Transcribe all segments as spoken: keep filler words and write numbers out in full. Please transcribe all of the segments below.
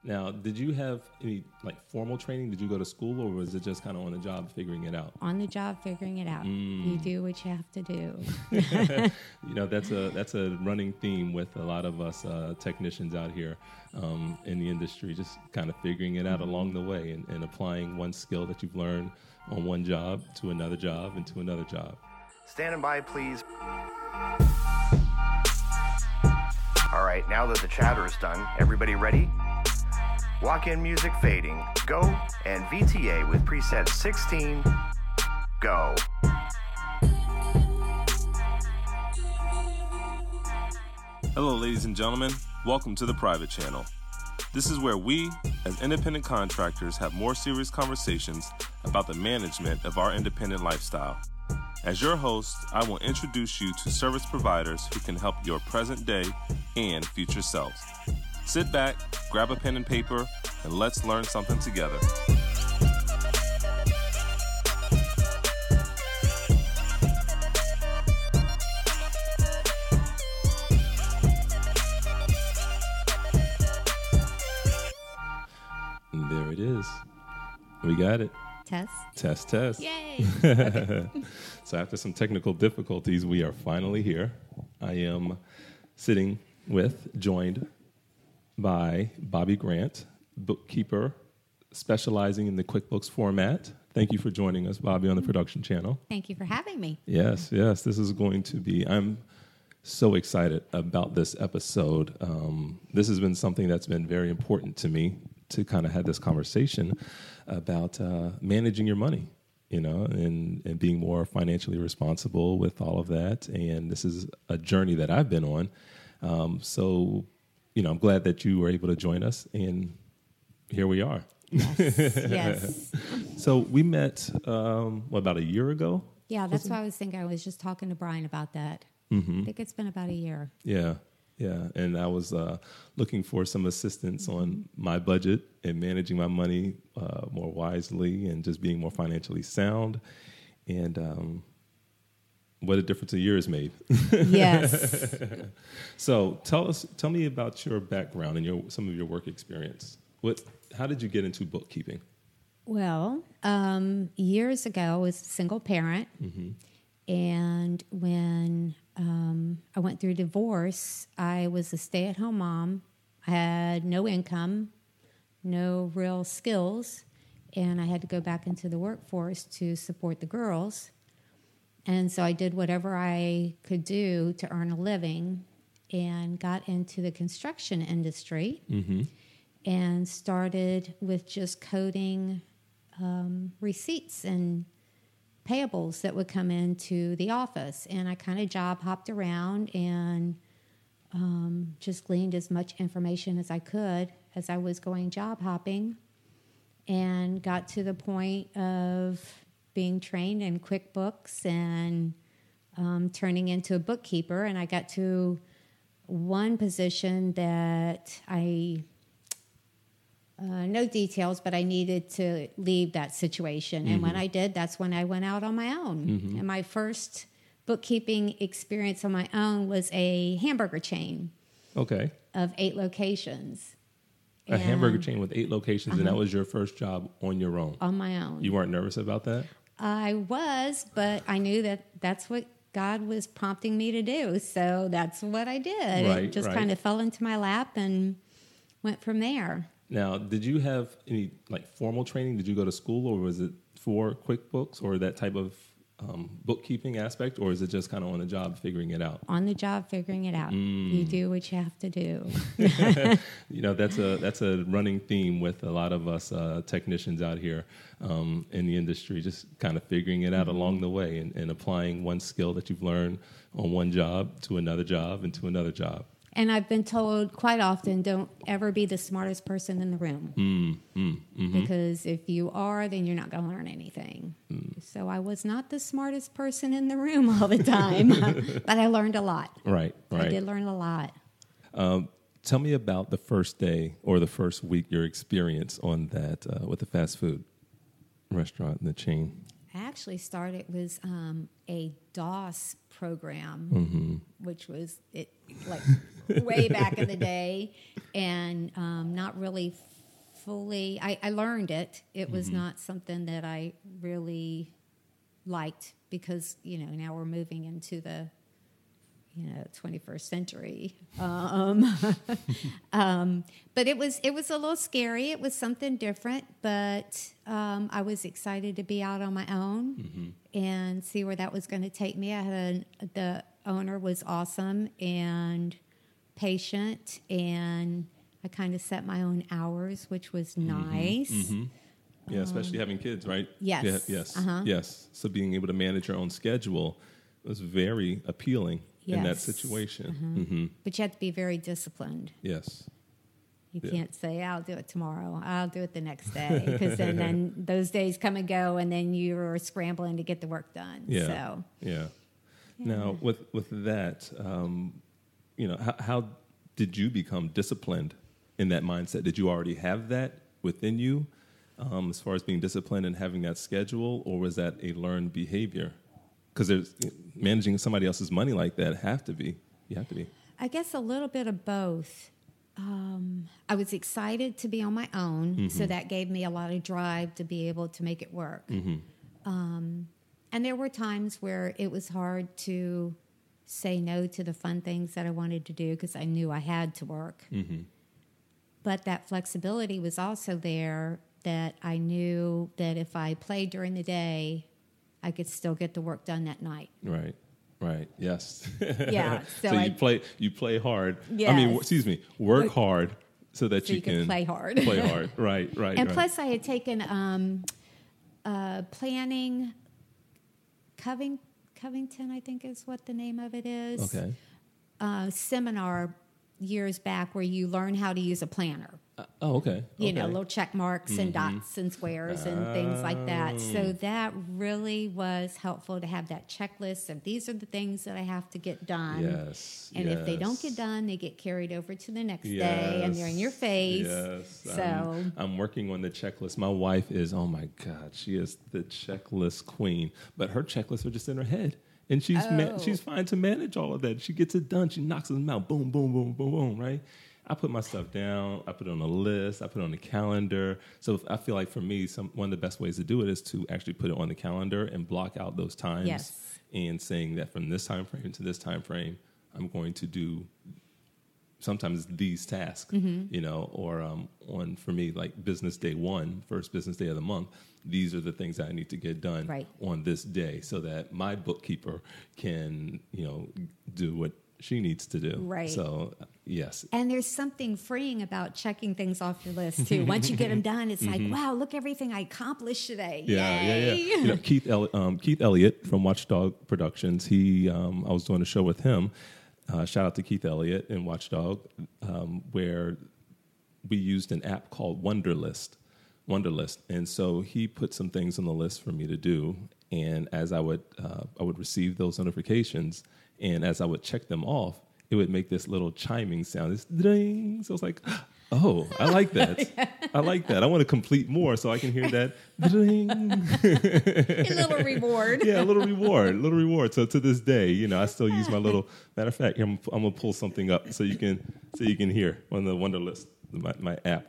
Now, did you have any like formal training? Did you go to school, or was it just kind of on the job figuring it out? On the job figuring it out. Mm. You do what you have to do. You know, that's a that's a running theme with a lot of us uh, technicians out here um, in the industry, just kind of figuring it out mm-hmm. along the way and, and applying one skill that you've learned on one job to another job and to another job. Standing by, please. All right, now that the chatter is done, everybody ready? Walk-in music fading, go, and V T A with preset sixteen, go. Hello, ladies and gentlemen. Welcome to the Private Channel. This is where we, as independent contractors, have more serious conversations about the management of our independent lifestyle. As your host, I will introduce you to service providers who can help your present day and future selves. Sit back, grab a pen and paper, and let's learn something together. And there it is. We got it. Test. Test, test. Yay! So after some technical difficulties, we are finally here. I am sitting with, joined by Bobby Grant, bookkeeper specializing in the QuickBooks format. Thank you for joining us, Bobby, on the production channel. Thank you for having me. Yes, yes. This is going to be, I'm so excited about this episode. Um, this has been something that's been very important to me to kind of have this conversation about uh, managing your money, you know, and, and being more financially responsible with all of that. And this is a journey that I've been on. Um, so, you know, I'm glad that you were able to join us, and here we are. Yes, yes. So we met, um, what, about a year ago? Yeah, that's what I was thinking. I was just talking to Brian about that. Mm-hmm. I think it's been about a year. Yeah, yeah. And I was uh, looking for some assistance mm-hmm. on my budget and managing my money uh, more wisely and just being more financially sound. And um, what a difference a year has made. Yes. So tell us, tell me about your background and your some of your work experience. What, how did you get into bookkeeping? Well, um, years ago, I was a single parent, mm-hmm. and when um, I went through divorce, I was a stay-at-home mom. I had no income, no real skills, and I had to go back into the workforce to support the girls. And so I did whatever I could do to earn a living and got into the construction industry mm-hmm. and started with just coding um, receipts and payables that would come into the office. And I kind of job hopped around and um, just gleaned as much information as I could as I was going job hopping, and got to the point of being trained in QuickBooks and um, turning into a bookkeeper. And I got to one position that I, uh, no details, but I needed to leave that situation. Mm-hmm. And when I did, that's when I went out on my own. Mm-hmm. And my first bookkeeping experience on my own was a hamburger chain. Okay. Of eight locations. A and, hamburger chain with eight locations, uh-huh. and that was your first job on your own? On my own. You weren't nervous about that? I was, but I knew that that's what God was prompting me to do. So that's what I did. Right, it just right. kind of fell into my lap and went from there. Now, did you have any like formal training? Did you go to school, or was it for QuickBooks or that type of um, bookkeeping aspect, or is it just kind of on the job figuring it out? On the job figuring it out. Mm. You do what you have to do. You know, that's a that's a running theme with a lot of us uh, technicians out here um, in the industry, just kind of figuring it out mm-hmm. along the way and, and applying one skill that you've learned on one job to another job and to another job. And I've been told quite often, don't ever be the smartest person in the room. Mm, mm, mm-hmm. Because if you are, then you're not going to learn anything. Mm. So I was not the smartest person in the room all the time, but I learned a lot. Right, right. I did learn a lot. Um, tell me about the first day or the first week, your experience on that uh, with the fast food restaurant in the chain. I actually started was um, a DOS program, mm-hmm. which was it like way back in the day, and um, not really fully, I, I learned it. It was mm-hmm. not something that I really liked because, you know, now we're moving into the, you know, twenty-first century. Um, um, but it was, it was a little scary. It was something different, but um, I was excited to be out on my own mm-hmm. and see where that was going to take me. I had a, the owner was awesome and patient, and I kind of set my own hours, which was nice. Mm-hmm. Mm-hmm. Yeah, especially um, having kids, right? Yes. Yeah, yes. Uh-huh. Yes. So being able to manage your own schedule was very appealing yes. in that situation. Uh-huh. Mm-hmm. But you have to be very disciplined. Yes. You yeah. can't say, I'll do it tomorrow. I'll do it the next day. Because then, then those days come and go, and then you're scrambling to get the work done. Yeah. So. Yeah. Yeah. Now, with, with that, um, you know, how, how did you become disciplined in that mindset? Did you already have that within you um, as far as being disciplined and having that schedule, or was that a learned behavior? Because there's managing somebody else's money like that have to be. You have to be. I guess a little bit of both. Um, I was excited to be on my own, mm-hmm. so that gave me a lot of drive to be able to make it work. Mm-hmm. Um, and there were times where it was hard to say no to the fun things that I wanted to do because I knew I had to work. Mm-hmm. But that flexibility was also there, that I knew that if I played during the day, I could still get the work done that night. Right. Right. Yes. Yeah. So, so I, you play. You play hard. Yes. I mean, excuse me. Work hard so that so you, you can, can play hard. Play hard. Right. Right. And right. plus, I had taken um, uh, planning. Coving, Covington, I think is what the name of it is. Okay. Uh, seminar years back where you learn how to use a planner. Uh, oh, okay. You okay. know, little check marks mm-hmm. and dots and squares and things like that. So that really was helpful to have that checklist of these are the things that I have to get done. Yes. And yes. if they don't get done, they get carried over to the next yes. day and they're in your face. Yes. So I'm, I'm working on the checklist. My wife is, oh my God, she is the checklist queen. But her checklists are just in her head. And she's oh. ma- she's fine to manage all of that. She gets it done. She knocks them out. Boom, boom, boom, boom, boom, right? I put my stuff down. I put it on a list. I put it on the calendar. So I feel like for me, some, one of the best ways to do it is to actually put it on the calendar and block out those times. Yes. And saying that from this time frame to this time frame, I'm going to do sometimes these tasks, mm-hmm. you know, or um, on, for me, like business day one, first business day of the month, these are the things that I need to get done right. on this day so that my bookkeeper can, you know, do what she needs to do. Right. So, yes. And there's something freeing about checking things off your list, too. Once you get them done, it's mm-hmm. like, wow, look everything I accomplished today. Yeah, Yay. yeah, yeah. You know, Keith, El- um, Keith Elliott from Watchdog Productions, he, um, I was doing a show with him. Uh, shout out to Keith Elliott and Watchdog, um, where we used an app called Wunderlist. Wunderlist. And so he put some things on the list for me to do. And as I would, uh, I would receive those notifications, and as I would check them off, it would make this little chiming sound, this ding. So I was like, oh, I like that. yeah. I like that. I want to complete more so I can hear that ding. A little reward. Yeah, a little reward, a little reward. So to this day, you know, I still use my little. Matter of fact, I'm, I'm gonna pull something up so you can so you can hear on the Wunderlist, my, my app.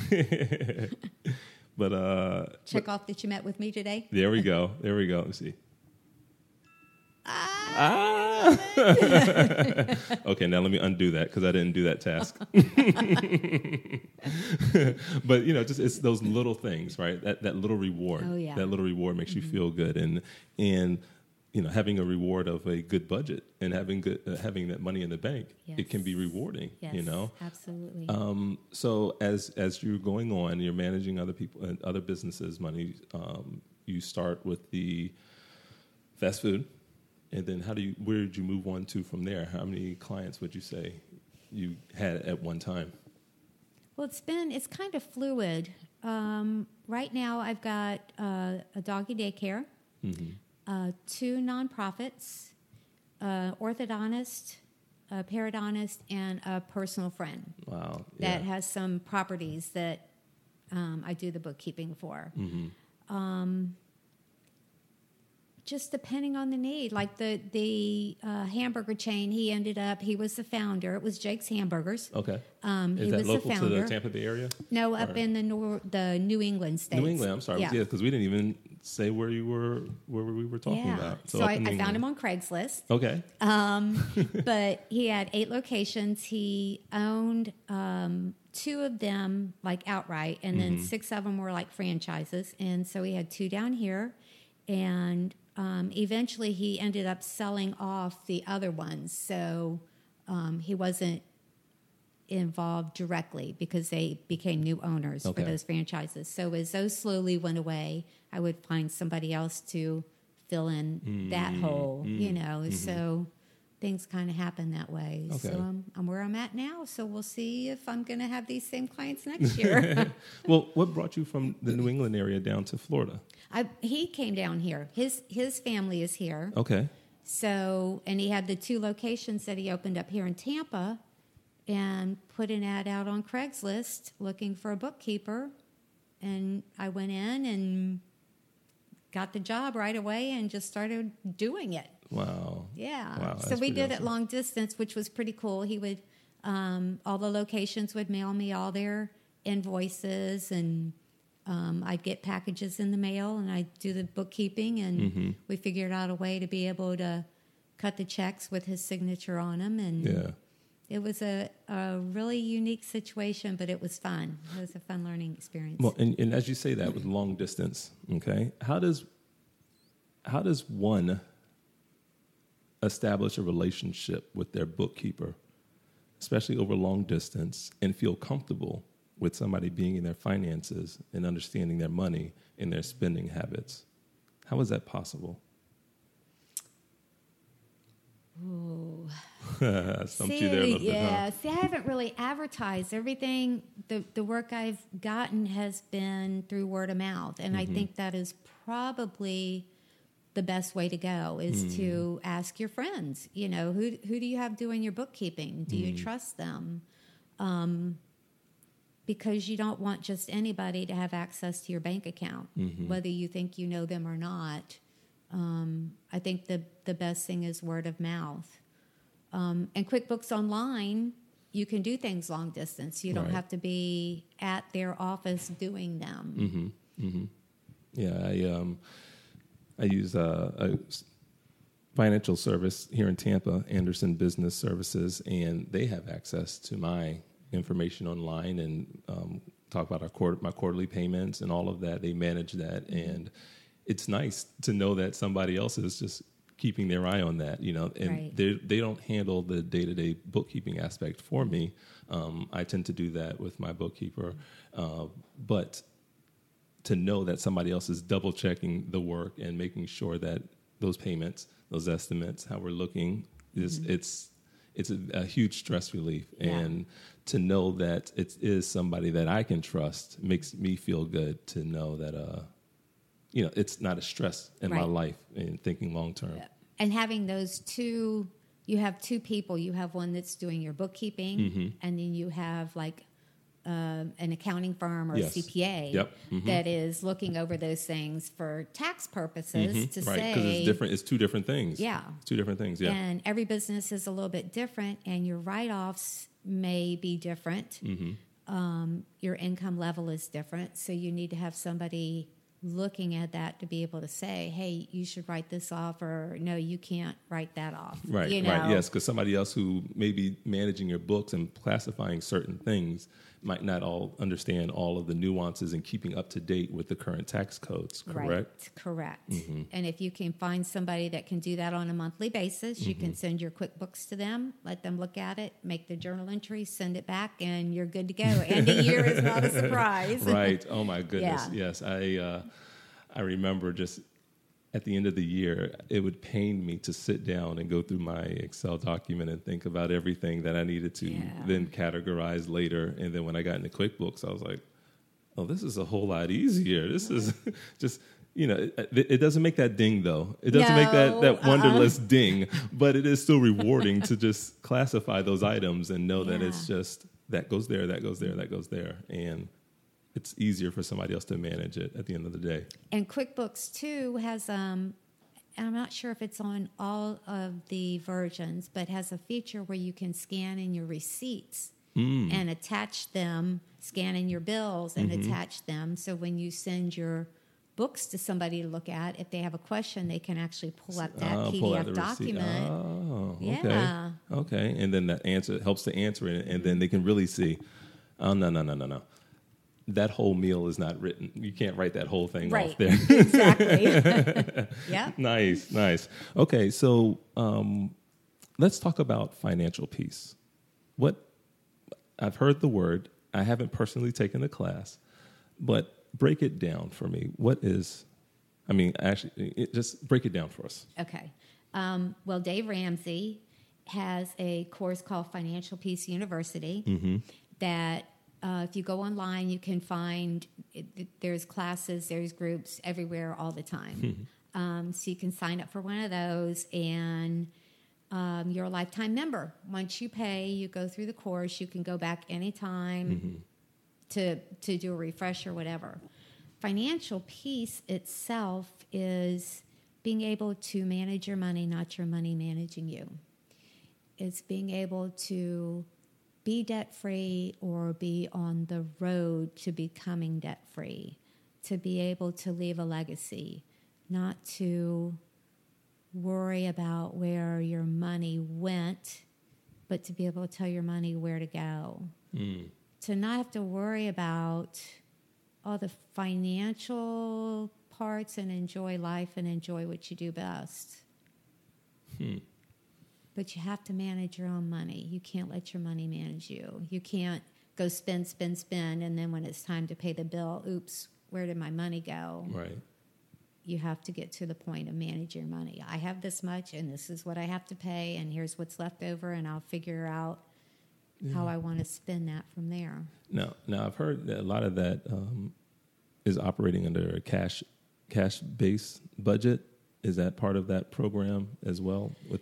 But uh, check but, off that you met with me today. There we go. There we go. Let's see. Ah. ah. Okay, now let me undo that because I didn't do that task. But you know, just it's those little things, right? That that little reward. Oh, yeah. That little reward makes mm-hmm. you feel good, and and you know, having a reward of a good budget and having good uh, having that money in the bank, yes. it can be rewarding. Yes, you know, absolutely. Um, so as as you're going on, you're managing other people and other businesses' money. Um, you start with the fast food. And then how do you, where did you move on to from there? How many clients would you say you had at one time? Well, it's been, it's kind of fluid. Um, right now I've got uh, a doggy daycare, mm-hmm. uh, two nonprofits, uh, orthodontist, a periodontist, and a personal friend. Wow. Yeah. That has some properties that um, I do the bookkeeping for. Mm-hmm. Um just depending on the need. Like the the uh, hamburger chain, he ended up, he was the founder. It was Jake's Hamburgers. Okay. Um, Is he that was local the founder. to the Tampa Bay area? No, up Or- in the nor- the New England states. New England, I'm sorry. Yeah, because we didn't even say where you were, where we were talking Yeah. about. So, up I, in New I found him England. on Craigslist. Okay. Um, but he had eight locations. He owned um, two of them like outright, and then six of them were like franchises. And so he had two down here, and um, eventually he ended up selling off the other ones. So um, he wasn't involved directly because they became new owners Okay. for those franchises. So as those slowly went away, I would find somebody else to fill in Mm, that hole, you know. mm-hmm. So things kind of happen that way. Okay. So I'm, I'm where I'm at now. So we'll see if I'm going to have these same clients next year. Well, what brought you from the New England area down to Florida? I, he came down here. His his family is here. Okay. So, and he had the two locations that he opened up here in Tampa, and put an ad out on Craigslist looking for a bookkeeper. And I went in and got the job right away and just started doing it. Wow. Yeah. Wow, so that's we pretty did it awesome. long distance, which was pretty cool. He would, um, all the locations would mail me all their invoices, and um, I'd get packages in the mail, and I'd do the bookkeeping, and Mm-hmm. we figured out a way to be able to cut the checks with his signature on them. And Yeah. it was a, a really unique situation, but it was fun. It was a fun learning experience. Well, and, and as you say that with long distance, okay, how does how does one establish a relationship with their bookkeeper, especially over long distance, and feel comfortable with somebody being in their finances and understanding their money and their spending habits? How is that possible? Ooh. I stumped See, you there a little yeah. bit, huh? See, I haven't really advertised everything. The the work I've gotten has been through word of mouth, and Mm-hmm. I think that is probably the best way to go. Is Mm. to ask your friends. You know, who who do you have doing your bookkeeping? Do Mm. you trust them? Um, because you don't want just anybody to have access to your bank account, Mm-hmm. whether you think you know them or not. Um, I think the the best thing is word of mouth. Um, and QuickBooks Online, you can do things long distance. You don't Right. have to be at their office doing them. Mm-hmm. Yeah, I um, I use uh, a s- financial service here in Tampa, Anderson Business Services, and they have access to my information online and um, talk about our quarter, my quarterly payments and all of that. They manage that, and it's nice to know that somebody else is just keeping their eye on that, you know, and Right. they they don't handle the day-to-day bookkeeping aspect for me. Um, I tend to do that with my bookkeeper, uh, but to know that somebody else is double checking the work and making sure that those payments, those estimates, how we're looking, is Mm-hmm. it's it's a, a huge stress relief. Yeah. And to know that it is somebody that I can trust makes me feel good to know that uh, you know, it's not a stress in my Right. life in thinking long term. And having those two, you have two people. You have one that's doing your bookkeeping, Mm-hmm. and then you have like um, an accounting firm or Yes. C P A Yep. Mhm. that is looking over those things for tax purposes Mhm. to Right, say, because it's different. It's two different things. Yeah. It's two different things. Yeah. and every business is a little bit different, and your write-offs may be different. Mm-hmm. Um, your income level is different, so you need to have somebody looking at that to be able to say, hey, you should write this off, or no, you can't write that off. Right, you know? right, yes, because somebody else who may be managing your books and classifying certain things might not all understand all of the nuances and keeping up to date with the current tax codes, correct? Right, correct. And if you can find somebody that can do that on a monthly basis, you can send your QuickBooks to them, let them look at it, make the journal entry, send it back, and you're good to go. End of year is not a surprise. Right. Oh my goodness. Yeah. Yes, I uh, I remember just at the end of the year, it would pain me to sit down and go through my Excel document and think about everything that I needed to Yeah. then categorize later. And then when I got into QuickBooks, I was like, oh, this is a whole lot easier. This is just, you know, it, it doesn't make that ding, though. It doesn't make that, No, that uh-uh. wonderless ding, but it is still rewarding to just classify those items and know that it's Yeah. just that goes there, that goes there, that goes there. And it's easier for somebody else to manage it at the end of the day. And QuickBooks too has um, I'm not sure if it's on all of the versions, but has a feature where you can scan in your receipts mm. and attach them, scan in your bills and mm-hmm. attach them. So when you send your books to somebody to look at, if they have a question, they can actually pull up that oh, P D F document. Oh, yeah. okay. Okay. And then that answer helps to answer it, and then they can really see, oh, no, no, no, no, no. That whole meal is not written. You can't write that whole thing right. off there. Exactly. Yeah. Nice, nice. Okay, so um, let's talk about financial peace. What I've heard the word. I haven't personally taken the class, but break it down for me. What is? I mean, actually, it, just break it down for us. Okay. Um, well, Dave Ramsey has a course called Financial Peace University mm-hmm. that. Uh, if you go online, you can find it, it, there's classes, there's groups everywhere all the time. Mm-hmm. Um, so you can sign up for one of those, and um, you're a lifetime member. Once you pay, you go through the course. You can go back anytime mm-hmm. to to do a refresh or whatever. Financial peace itself is being able to manage your money, not your money managing you. It's being able to be debt-free or be on the road to becoming debt-free, to be able to leave a legacy, not to worry about where your money went, but to be able to tell your money where to go. Mm. To not have to worry about all the financial parts and enjoy life and enjoy what you do best. Hmm. But you have to manage your own money. You can't let your money manage you. You can't go spend, spend, spend, and then when it's time to pay the bill, oops, where did my money go? Right. You have to get to the point of managing your money. I have this much, and this is what I have to pay, and here's what's left over, and I'll figure out yeah. how I want to spend that from there. Now, now I've heard that a lot of that um, is operating under a cash cash-based budget. Is that part of that program as well? With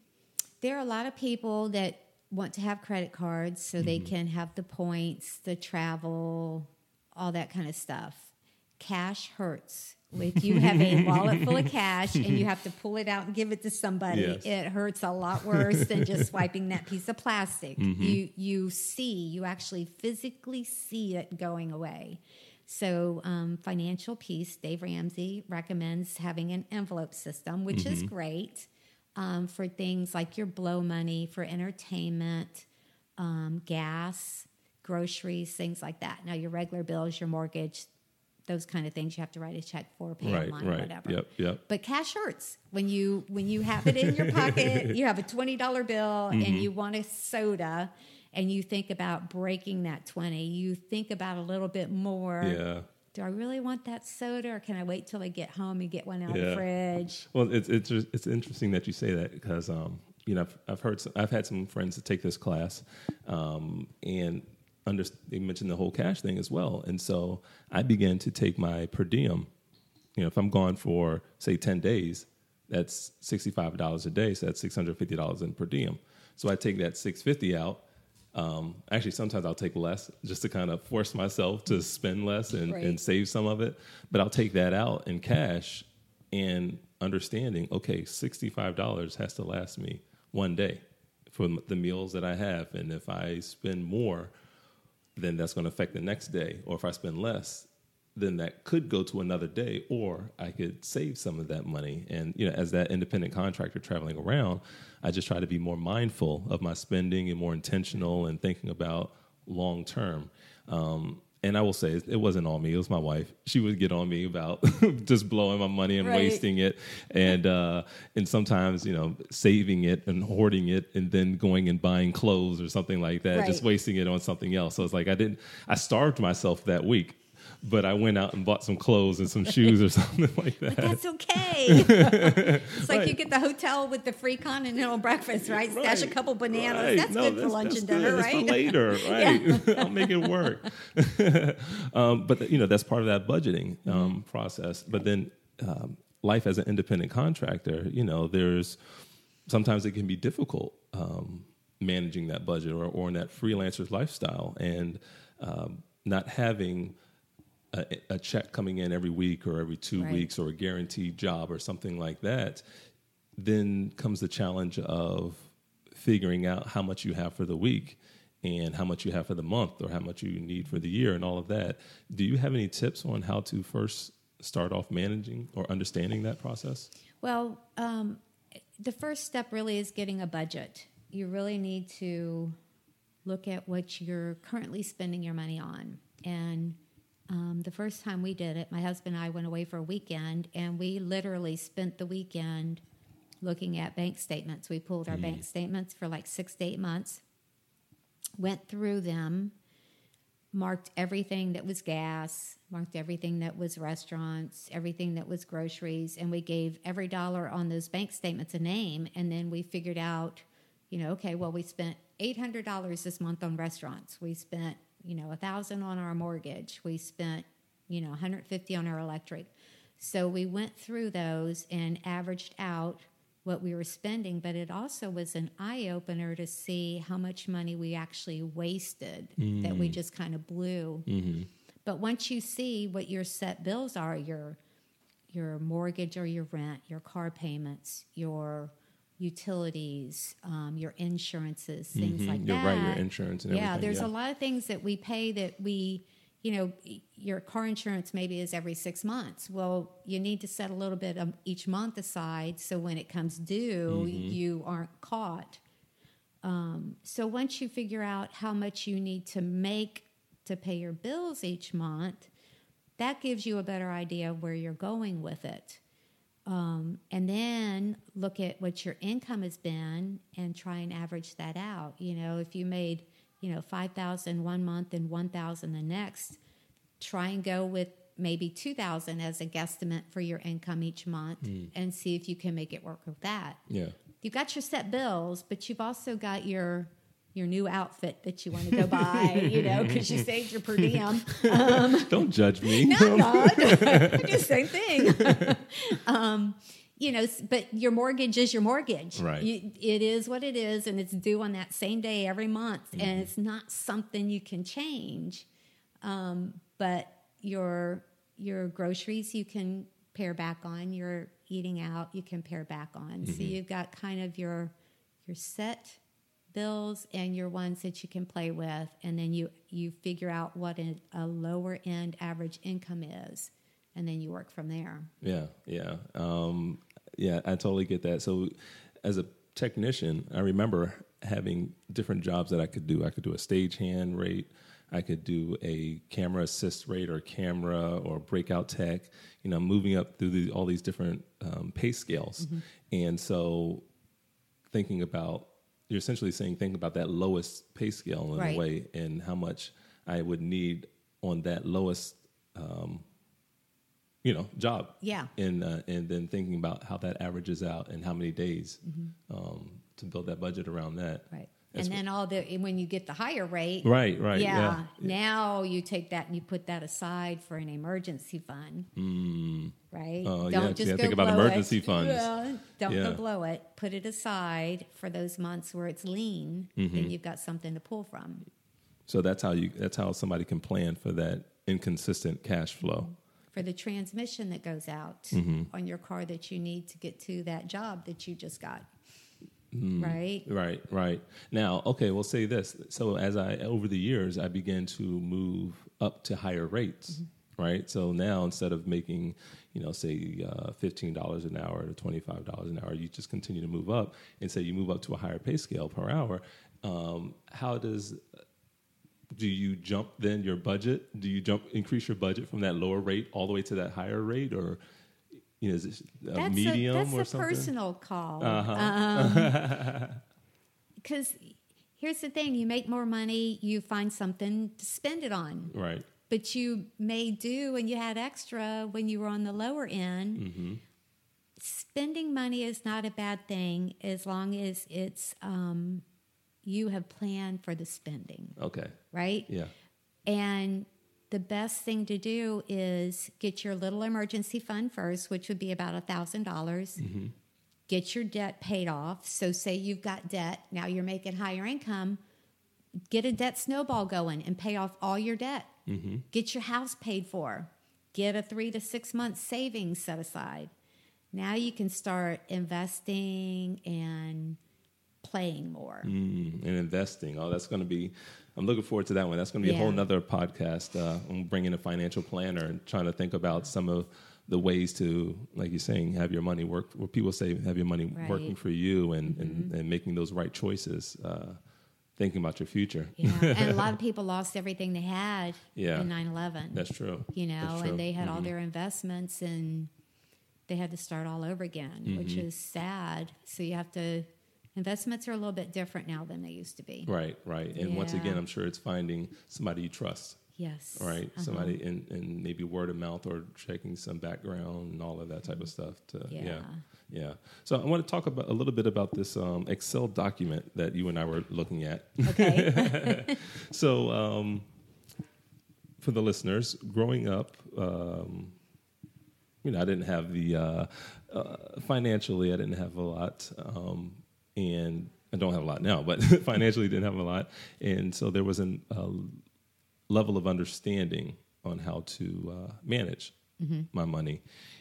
There are a lot of people that want to have credit cards so mm-hmm. they can have the points, the travel, all that kind of stuff. Cash hurts. If you have a wallet full of cash and you have to pull it out and give it to somebody, yes. it hurts a lot worse than just swiping that piece of plastic. Mm-hmm. You you see, you actually physically see it going away. So um, Financial Peace, Dave Ramsey recommends having an envelope system, which mm-hmm. is great. Um, for things like your blow money, for entertainment, um, gas, groceries, things like that. Now, your regular bills, your mortgage, those kind of things you have to write a check for, pay right, online, right. whatever. Yep, yep. But cash hurts. When you when you have it in your pocket, you have a twenty dollar bill mm-hmm. and you want a soda, and you think about breaking that twenty. You think about a little bit more. Yeah. Do I really want that soda, or can I wait till I get home and get one out yeah. of the fridge? Well, it's it's it's interesting that you say that because um, you know I've, I've heard some, I've had some friends that take this class, um, and under, they mentioned the whole cash thing as well, and so I began to take my per diem. You know, if I'm gone for say ten days, that's sixty-five dollars a day, so that's six hundred fifty dollars in per diem. So I take that six hundred fifty dollars out. Um, actually, sometimes I'll take less just to kind of force myself to spend less and, right. and save some of it. But I'll take that out in cash and understanding, okay, sixty-five dollars has to last me one day for the meals that I have. And if I spend more, then that's going to affect the next day. Or if I spend less, then that could go to another day, or I could save some of that money. And, you know, as that independent contractor traveling around, I just try to be more mindful of my spending and more intentional and thinking about long term. Um, and I will say it wasn't all me. It was my wife. She would get on me about just blowing my money and right. wasting it. And, uh, and sometimes, you know, saving it and hoarding it and then going and buying clothes or something like that, right. just wasting it on something else. So it's like I didn't, I starved myself that week. But I went out and bought some clothes and some shoes or something like that. But that's okay. It's like right. you get the hotel with the free continental breakfast, right? Stash right. a couple bananas. Right. That's no, good that's, for lunch that's and good. dinner, that's right? For later, right? Yeah. I'll make it work. um, but, the, you know, that's part of that budgeting um, mm-hmm. process. But then um, life as an independent contractor, you know, there's sometimes it can be difficult um, managing that budget or, or in that freelancer's lifestyle and um, not having a, a check coming in every week or every two Right. weeks or a guaranteed job or something like that, then comes the challenge of figuring out how much you have for the week and how much you have for the month or how much you need for the year and all of that. Do you have any tips on how to first start off managing or understanding that process? Well, um, the first step really is getting a budget. You really need to look at what you're currently spending your money on. And um, the first time we did it, my husband and I went away for a weekend, and we literally spent the weekend looking at bank statements. We pulled our mm. bank statements for like six to eight months, went through them, marked everything that was gas, marked everything that was restaurants, everything that was groceries, and we gave every dollar on those bank statements a name, and then we figured out, you know, okay, well, we spent eight hundred dollars this month on restaurants. We spent, you know, one thousand dollars on our mortgage. We spent, you know, one hundred fifty dollars on our electric. So we went through those and averaged out what we were spending, but it also was an eye-opener to see how much money we actually wasted mm. that we just kind of blew. Mm-hmm. But once you see what your set bills are, your your mortgage or your rent, your car payments, your utilities, um, your insurances, things mm-hmm. like You're that. You're right, your insurance and yeah, everything. There's yeah, there's a lot of things that we pay that we... You know, your car insurance maybe is every six months. Well, you need to set a little bit of each month aside so when it comes due, mm-hmm. you aren't caught. Um, so once you figure out how much you need to make to pay your bills each month, that gives you a better idea of where you're going with it. Um, and then look at what your income has been and try and average that out. You know, if you made... you know, five thousand one month and one thousand the next, try and go with maybe two thousand as a guesstimate for your income each month mm. and see if you can make it work with that. Yeah. You've got your set bills, but you've also got your your new outfit that you want to go buy, you know, because you saved your per diem. Um, Don't judge me. No, I'm not. I do the same thing. um, You know, but your mortgage is your mortgage. Right. You, it is what it is, and it's due on that same day every month, mm-hmm. and it's not something you can change. Um, but your your groceries you can pare back on. Your eating out you can pare back on. Mm-hmm. So you've got kind of your your set bills and your ones that you can play with, and then you you figure out what a, a lower end average income is. And then you work from there. Yeah, yeah. Um, yeah, I totally get that. So as a technician, I remember having different jobs that I could do. I could do a stagehand rate. I could do a camera assist rate or camera or breakout tech, you know, moving up through the, all these different um, pay scales. Mm-hmm. And so thinking about, you're essentially saying, think about that lowest pay scale in right. a way and how much I would need on that lowest um you know, job. Yeah. And uh, and then thinking about how that averages out and how many days mm-hmm. um, to build that budget around that. Right. That's and then all the when you get the higher rate. Right, right. Yeah. yeah. Now you take that and you put that aside for an emergency fund. Mm. Right? Uh, Don't yeah, just yeah, go think about blow emergency it. funds. Yeah. Don't yeah. go blow it. Put it aside for those months where it's lean. Mm-hmm. Then you've got something to pull from. So that's how you that's how somebody can plan for that inconsistent cash flow. For the transmission that goes out mm-hmm. on your car that you need to get to that job that you just got. Mm, right? Right, right. Now, okay, we'll say this. So as I, over the years, I began to move up to higher rates, mm-hmm. right? So now instead of making, you know, say uh, fifteen dollars an hour to twenty-five dollars an hour, you just continue to move up and say you move up to a higher pay scale per hour. Um, how does... Do you jump then your budget? Do you jump increase your budget from that lower rate all the way to that higher rate, or you know, is it a that's medium a, that's or a something? That's a personal call. Because uh-huh. um, here's the thing: you make more money, you find something to spend it on, right? But you may do, and you had extra when you were on the lower end. Mm-hmm. Spending money is not a bad thing as long as it's. Um, You have planned for the spending. Okay. Right? Yeah. And the best thing to do is get your little emergency fund first, which would be about one thousand dollars. Mm-hmm. Get your debt paid off. So say you've got debt. Now you're making higher income. Get a debt snowball going and pay off all your debt Mm-hmm. Get your house paid for. Get a three to six month savings set aside. Now you can start investing and playing more. Mm, and investing. Oh, that's going to be, I'm looking forward to that one. That's going to be Yeah. a whole nother podcast. Uh, I'm bringing a financial planner and trying to think about some of the ways to, like you're saying, have your money work, where people say have your money Right. working for you and, Mm-hmm. and, and making those right choices, uh, thinking about your future. Yeah. And a lot of people lost everything they had Yeah. in nine eleven. That's true. You know, That's true. and they had Mhm. all their investments and they had to start all over again, Mm-hmm. which is sad. So you have to, investments are a little bit different now than they used to be. Right, right. And once Yeah. again, I'm sure it's finding somebody you trust. Yes. Right, Uh-huh. somebody in, in maybe word of mouth or checking some background and all of that type of stuff. To, yeah. Yeah. yeah, So I want to talk about a little bit about this um, Excel document that you and I were looking at. Okay. So um, for the listeners, growing up, um, you know, I didn't have the uh, uh, financially, I didn't have a lot, um, and I don't have a lot now, but financially didn't have a lot, and so there was a uh, level of understanding on how to uh, manage Mm-hmm. my money,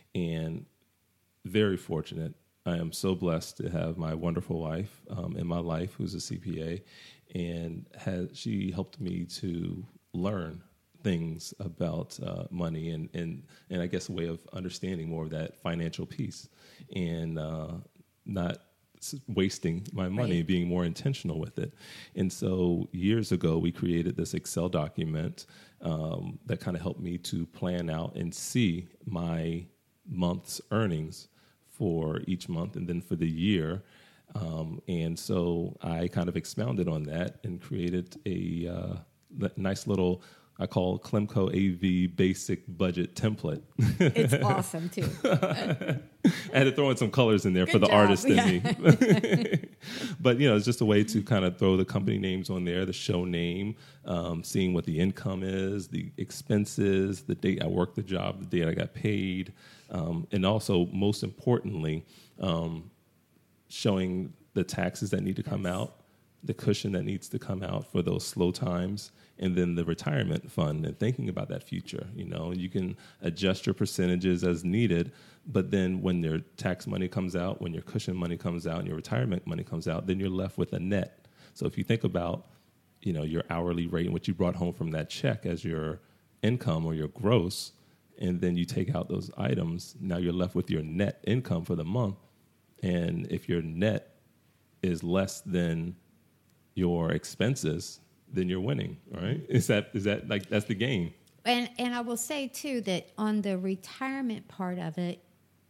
and very fortunate. I am so blessed to have my wonderful wife um, in my life, who's a C P A, and has she helped me to learn things about uh, money and, and and I guess a way of understanding more of that financial piece and uh, not s- wasting my money, Right. being more intentional with it. And so years ago, we created this Excel document um, that kind of helped me to plan out and see my month's earnings for each month and then for the year. Um, and so I kind of expounded on that and created a uh, l- nice little, I call Clemco A V basic budget template. It's awesome too. I had to throw in some colors in there for Good the job. artist in Yeah. me. But, you know, it's just a way to kind of throw the company names on there, the show name, um, seeing what the income is, the expenses, the date I worked the job, the date I got paid, um, and also, most importantly, um, showing the taxes that need to come Yes. out, the cushion that needs to come out for those slow times, and then the retirement fund and thinking about that future. You know, you can adjust your percentages as needed, but then when your tax money comes out, when your cushion money comes out, and your retirement money comes out, then you're left with a net. So if you think about, you know, your hourly rate and what you brought home from that check as your income or your gross, and then you take out those items, now you're left with your net income for the month. And if your net is less than your expenses, then you're winning, right? Is that is that like that's the game? And and I will say too that on the retirement part of it,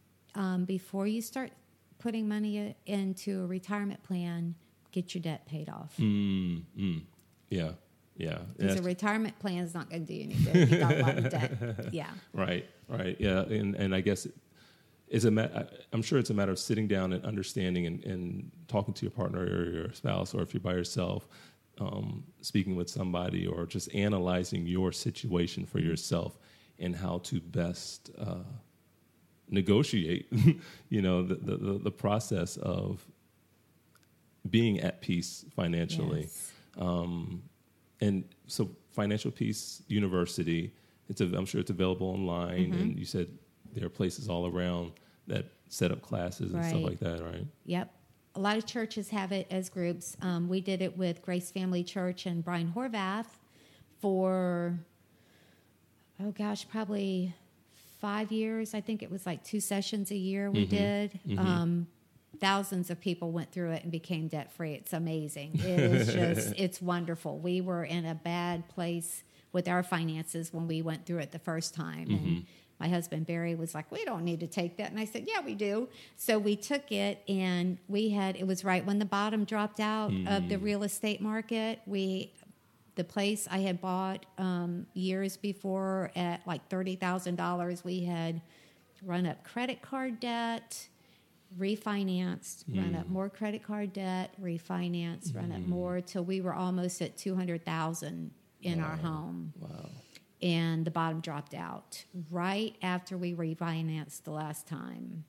um, before you start putting money into a retirement plan, get your debt paid off. Mm, mm, yeah, yeah. Because That's- a retirement plan is not going to do you any good if you got a lot of debt. Yeah. Right, right, yeah, and and I guess it is a ma- I- I'm sure it's a matter of sitting down and understanding and, and talking to your partner or your spouse, or if you're by yourself, um, speaking with somebody, or just analyzing your situation for yourself and how to best uh, negotiate, you know, the, the the process of being at peace financially. Yes. Um, and so Financial Peace University, it's a, I'm sure it's available online, Mm-hmm. and you said there are places all around that set up classes and stuff Right. like that, right? Yep. A lot of churches have it as groups. Um, we did it with Grace Family Church and Brian Horvath for, oh gosh, probably five years. I think it was like two sessions a year we Mhm. did. Mhm. Um, thousands of people went through it and became debt free. It's amazing. It is just, it's wonderful. We were in a bad place with our finances when we went through it the first time. And my husband Barry was like, we don't need to take that. And I said, yeah, we do. So we took it, and we had, it was right when the bottom dropped out of the real estate market. We, the place I had bought um, years before at like thirty thousand dollars, we had run up credit card debt, refinanced, run up more credit card debt, refinanced, run up more, till we were almost at two hundred thousand in our home. Wow. And the bottom dropped out right after we refinanced the last time.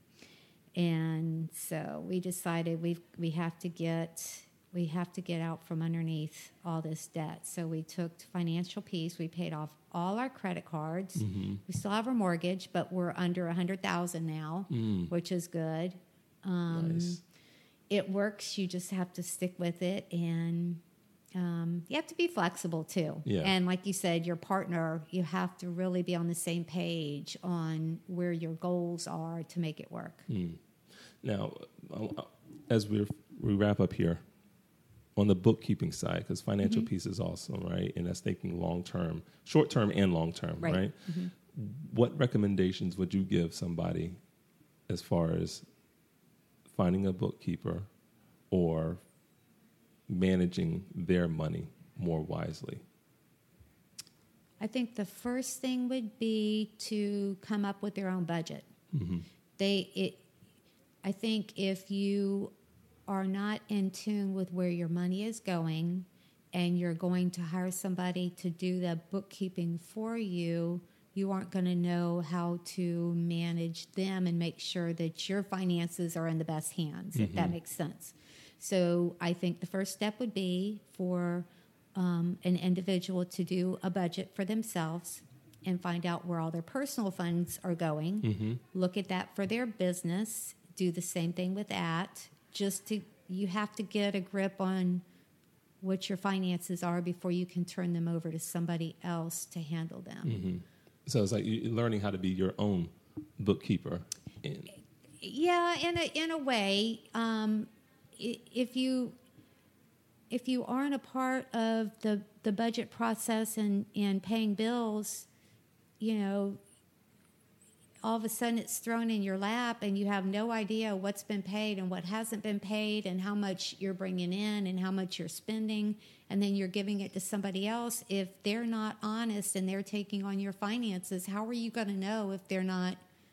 And so we decided we we have to get we have to get out from underneath all this debt. So we took Financial Peace. We paid off all our credit cards. Mm-hmm. We still have our mortgage, but we're under one hundred thousand dollars now, Mm. which is good. Um, Nice. It works. You just have to stick with it, and um, you have to be flexible too. Yeah. And like you said, your partner, you have to really be on the same page on where your goals are to make it work. Mm. Now, uh, as we we wrap up here, on the bookkeeping side, because financial Mm-hmm. piece is awesome, right? And that's thinking long term, short term and long term, Right. right? Mm-hmm. What recommendations would you give somebody as far as finding a bookkeeper or managing their money more wisely? I think the first thing would be to come up with their own budget. Mm-hmm. They, it, I think if you are not in tune with where your money is going, and you're going to hire somebody to do the bookkeeping for you, you aren't going to know how to manage them and make sure that your finances are in the best hands, if that makes sense. So I think the first step would be for um, an individual to do a budget for themselves and find out where all their personal funds are going. Mm-hmm. Look at that for their business. Do the same thing with that. Just to, you have to get a grip on what your finances are before you can turn them over to somebody else to handle them. Mm-hmm. So it's like you're learning how to be your own bookkeeper. And Yeah, in a in a way, um, i- if you if you aren't a part of the, the budget process and, and paying bills, you know, all of a sudden it's thrown in your lap and you have no idea what's been paid and what hasn't been paid and how much you're bringing in and how much you're spending, and then you're giving it to somebody else. If they're not honest and they're taking on your finances, how are you going to know if they're not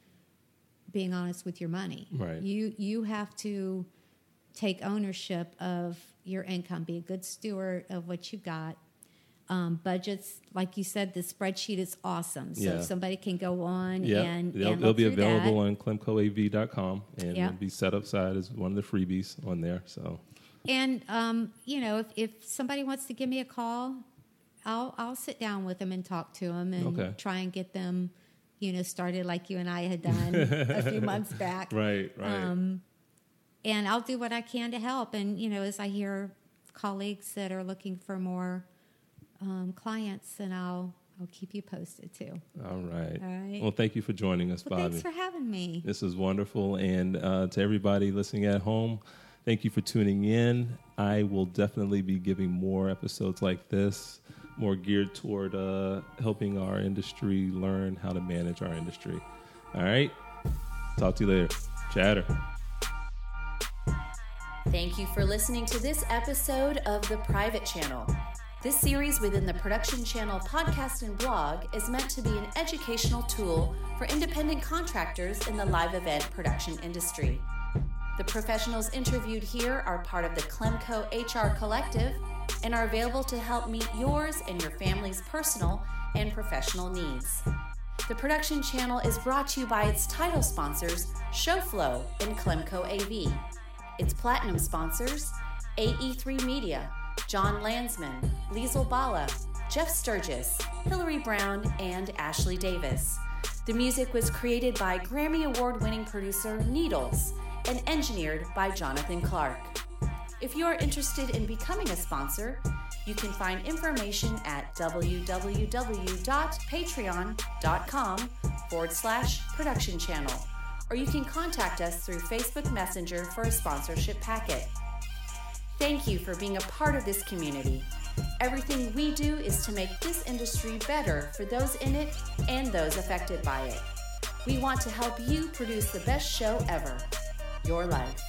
being honest with your money? Right. You you have to take ownership of your income, be a good steward of what you got. Um, budgets, like you said, the spreadsheet is awesome. So Yeah. if somebody can go on yeah, and, they'll, and they'll look be through available that. on clemco a v dot com, and Yeah. it'll be set up side as one of the freebies on there. So And, um, you know, if, if somebody wants to give me a call, I'll I'll sit down with them and talk to them and Okay. try and get them, you know, started like you and I had done a few months back. right, right. Um, and I'll do what I can to help. And, you know, as I hear colleagues that are looking for more um, clients, and I'll I'll keep you posted too. All right. All right. Well, thank you for joining us, Well, Bobby. thanks for having me. This is wonderful. And uh, to everybody listening at home, thank you for tuning in. I will definitely be giving more episodes like this, more geared toward uh, helping our industry learn how to manage our industry. All right. Talk to you later. Chatter. Thank you for listening to this episode of The Private Channel. This series within the Production Channel podcast and blog is meant to be an educational tool for independent contractors in the live event production industry. The professionals interviewed here are part of the Clemco H R Collective and are available to help meet yours and your family's personal and professional needs. The Production Channel is brought to you by its title sponsors, ShowFlow and Clemco A V. Its platinum sponsors, A E three Media, John Landsman, Liesl Bala, Jeff Sturgis, Hillary Brown, and Ashley Davis. The music was created by Grammy Award-winning producer Needles and engineered by Jonathan Clark. If you are interested in becoming a sponsor, you can find information at www.patreon.com forward slash production channel, or you can contact us through Facebook Messenger for a sponsorship packet. Thank you for being a part of this community. Everything we do is to make this industry better for those in it and those affected by it. We want to help you produce the best show ever, your life.